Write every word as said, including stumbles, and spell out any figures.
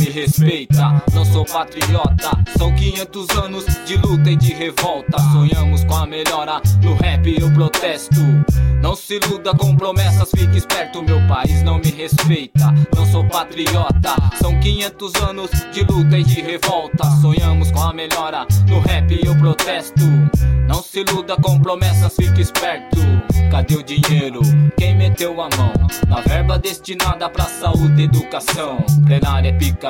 me respeita. Não sou patriota, são quinhentos anos de luta e de revolta. Sonhamos com a melhora, no rap eu protesto. Não se iluda com promessas, fique esperto, meu país não me respeita. Não sou patriota, são quinhentos anos de luta e de revolta. Sonhamos com a melhora, no rap eu protesto. Não se iluda com promessas, fique esperto. Cadê o dinheiro? Quem meteu a mão na verba destinada pra saúde e educação? Plenária é pica